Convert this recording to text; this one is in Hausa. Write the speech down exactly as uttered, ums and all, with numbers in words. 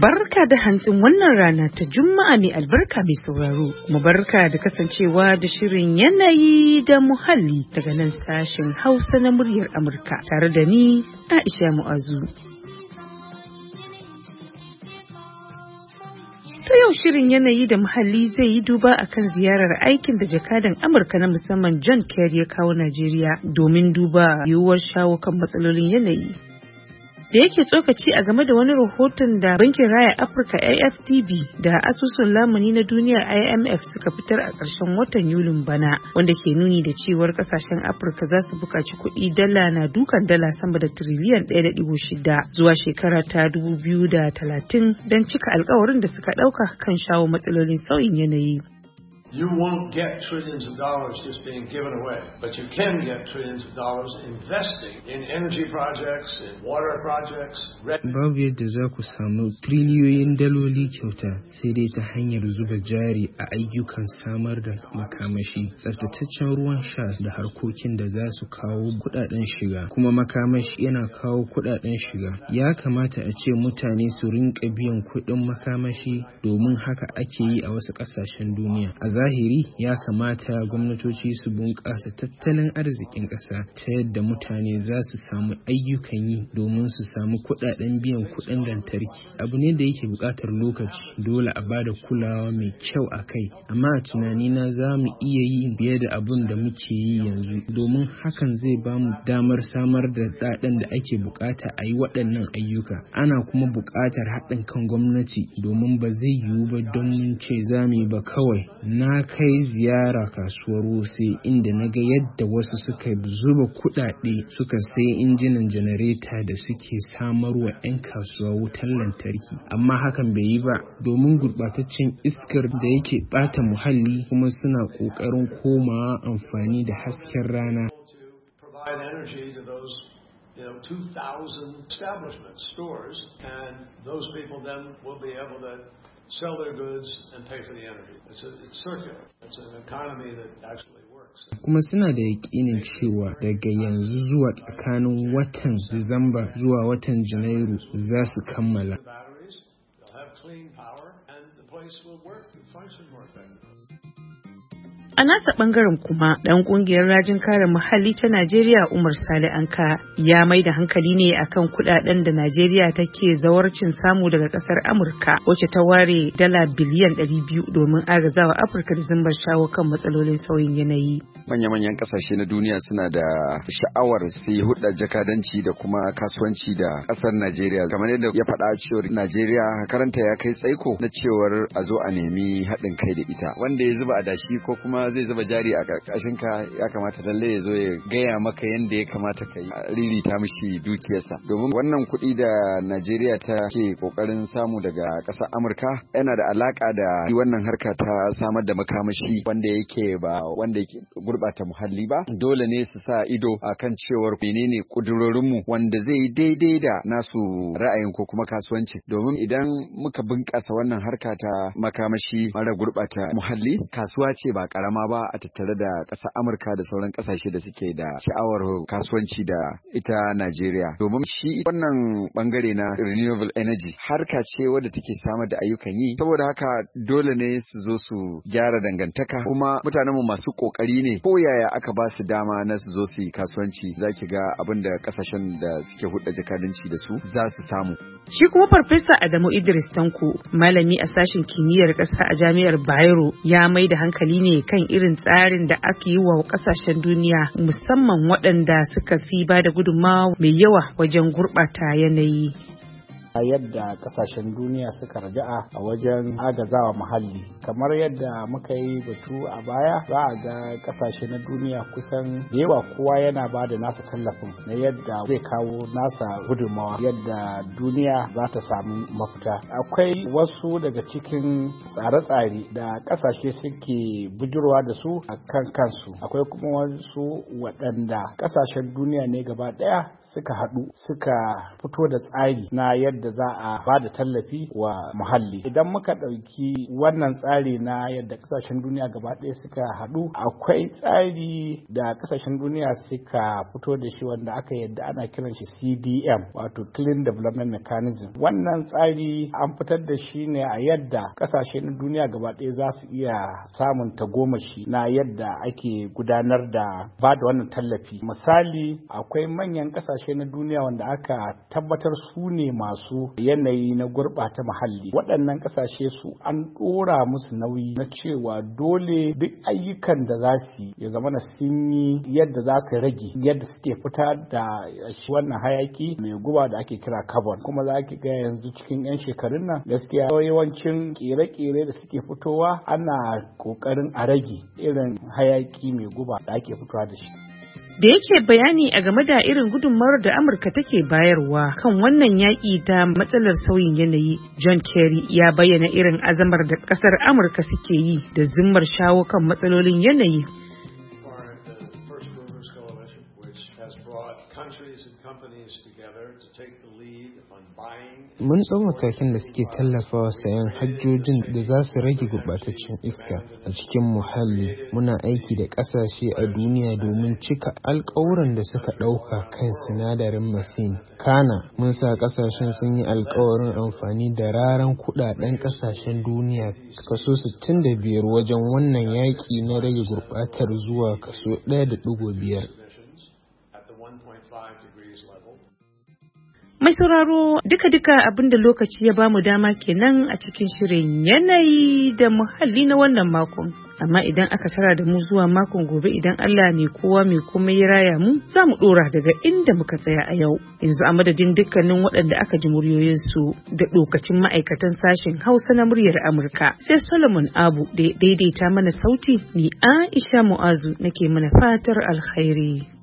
Barka da hantsin wannan rana ta Juma'a mai albarka mai sauraro, kuma barka da kasancewa da shirin yanayi da muhalli daga nan sashen Hausa na muryar Amurka tare da ni Aisha Mu'azu. Ta yau shirin yanayi da muhalli zai yi duba akan ziyarar aikin da jakadan Amurka na musamman John Kerry ya kawo Najeriya domin duba yiwuwar shawo kan matsalolin yanayi. Da yake tsokaci a game da wani rahoton da Bankin Raya Afirka A F D B da Asusun Lamuni na Duniya I M F suka fitar a ƙarshen watan Yulin bana, wanda ke nuni da cewar ƙasashen Afirka za su buƙaci kuɗi dala na dukan dala sama da tiriliyan ɗaya da ɗigo shida zuwa shekara ta dubu biyu da talatin don cika alkawarin da suka ɗauka kan shawo matsalolin sauyin yanayi. You won't get trillions of dollars just being given away, but you can get trillions of dollars investing in energy projects, in water projects. Babu yadda za ku samu triliyoyin daloli kyauta sai dai ta hanyar zuba jari a ayyukan samar da makamashi, tsaftataccen ruwan sha da harkokin da za su kawo kudaden shiga. Kuma makamashi yana kawo kudaden shiga. Ya kamata a ce mutane su rinka biyan kudin makamashi, domin haka ake yi a wasu kasashen duniya. A zahiri ya kamata gwamnatoci su bunƙasa tattalin arzikin ƙasa ta yadda mutane za su samu ayyukan yi domin su samu kuɗaɗen biyan kuɗin lantarki. Abu ne da yake buƙatar lokaci, dole a bada kulawa mai kyau a kai, amma a tunanina za mu iya yi fiye da abun da muke yi yanzu, domin hakan zai ba mu damar samar da ɗaɗen da ake buƙata a yi waɗannan ayyuka. Ana kuma buƙatar haɗin kan gwamnati, domin ba zai yiwu ba don mun ce za mu yi ba kawai. Na kai ziyara kasuwar Wuse inda na ga yadda wasu suka zuba kuɗaɗe suka sai injinan janareta da suke samarwa 'yan kasuwa wutar lantarki, amma hakan bai yi ba domin gurɓataccen iskar da yake ɓata muhalli, kuma suna ƙoƙarin komawa amfani da hasken rana. You know, two thousand establishments, stores, and those people then will be able to sell their goods and pay for the energy. It's, a, it's circular. It's an economy that actually works. Kuma suna da yaƙinin cewa daga yanzu zuwa tsakanin watan Disamba zuwa watan Janairu za su kammala. They'll have clean power and the place will work and function more effectively. A nasa bangaren kuma dan kungiyar rajin kare muhalli ta Najeriya Umar Sale Anka ya mai da hankali ne akan kudaden da Najeriya take zawarcin samu daga kasar Amurka, wacce ta ware dala biliyan ɗari biyu domin agazawa Afirka da zumbar shawo kan matsalolin sauyin yanayi. Manya-manyan kasashe na duniya suna da sha'awar su yi hudda jakadanci da kuma kasuwanci da kasar Najeriya, kamar yadda ya faɗa cewa Najeriya karanta ya kai tsaiko na cewar a zo a nemi haɗin kai da ita. Wanda ya zuba adashi ko kuma zai zuba jari a karkashin ka, ya kamata lalle ya zo ya gaya maka yadda ya kamata ka ririta mishi dukiyarsa, domin wannan kuɗi da Najeriya ta ke kokarin samu daga ƙasar Amurka yana da alaka da wannan harka ta samar da makamashi wanda yake ba wanda yake gurbata muhalli ba. Dole ne su sa ido akan cewar menene kudurorinmu wanda zai yi daidai da nasu ra'ayin ko kuma kasuwanci, domin idan muka bunƙasa wannan harka ta makamashi mara gurbata muhalli, kasuwa ce ba karama ma ba a tattare da ƙasar Amurka da sauran ƙasashe da suke da sha'awar kasuwanci da ita Najeriya. Domin shi wannan bangare na renewable energy harka ce wadda take samar da ayyukan yi, saboda haka dole ne su zo su gyara dangantaka, kuma mutanenmu masu kokari ne, ko yaya aka ba su dama na su zo su yi kasuwanci, zaki ga abin da ƙasashen da suke hudda jakadanci da su za su samu. Shi kuma Farfesa Adamu Idris Tanko, malami a sashen kimiyyar ƙasa a Jami'ar Bayero, ya mai da hankali ne kan irin tsarin da ake yi wa kasashen duniya, musamman waɗanda suka fi ba da gudunmawa mai yawa wajen gurɓata yanayi. Yadda kasashen duniya suka raja'a a wajen agazawa muhalli, kamar yadda muka yi batu a baya, za a ga kasashe na duniya kusan da yawa kowa yana ba da nasa tallafin na yadda zai kawo nasa gudunmawa yadda duniya za ta samu mafita. Akwai wasu daga cikin tsare-tsare da kasashe suke bujurwa da su a kan kansu, akwai kuma wasu waɗanda kasashen duniya ne gaba ɗaya suka haɗu suka fito da tsari na yadda yadda za a ba da tallafi wa muhalli. Idan muka ɗauki wannan tsari na yadda ƙasashen duniya gaba ɗaya suka haɗu, akwai tsari da ƙasashen duniya suka fito da shi wanda aka yadda ana kiran shi C D M, wato Clean Development Mechanism. Wannan tsari an fitar da shi ne a yadda ƙasashe na duniya gaba ɗaya za su iya samun tagomashi na yadda ake gudanar da ba da wannan tallafi. Misali, akwai manyan ƙasashe na duniya wanda aka tabbatar su ne masu yanayi na gurɓata muhalli. Waɗannan ƙasashe su an ɗora musu nauyi na cewa dole duk ayyukan da za su yi ya zama na sun yi yadda za su rage yadda suke fita da shi wannan hayaki mai guba da ake kira carbon. Kuma za ki ga yanzu cikin 'yan shekarun nan gaskiya yawancin ƙere-ƙere da suke fitowa ana ƙoƙarin a rage irin hayaki mai guba da ake fitowa da shi. Da yake bayani a game da irin gudunmawar da Amurka take bayarwa kan wannan yaƙi da matsalar sauyin yanayi, John Kerry ya bayyana irin azamar da ƙasar Amurka suke yi da zimmar shawo kan matsalolin yanayi. Mun ɗau matakin da suke tallafawa sayan hajjojin da za su rage gurɓataccen iska a cikin muhalli. Muna aiki da ƙasashe a duniya domin cika alƙawuran da suka ɗauka kan sinadarin methane. Kana, mun sa ƙasashen sun yi alƙawarin amfani da raran kuɗaɗen ƙasashen duniya kaso sittin da biyar wajen wannan yaƙi na rage gurɓatar zuwa kaso ɗaya da ɗigo biyar. Mai sauraro duka-duka abinda lokaci ya bamu dama kenan a cikin shirin yanayi da muhalli na wannan makon. Amma idan aka tara da mu zuwa makon gobe idan Allah mai kowa mai komai ya raya mu, za mu dora daga inda muka tsaya a yau. Yanzu a madadin dukkanin waɗanda aka ji muryoyinsu da ɗokacin ma'aikatan sashen Hausa na muryar Amurka, sai Solomon Abu da daidaita mana sauti, ni Aisha Mu'azu nake mana fatar alkhairi.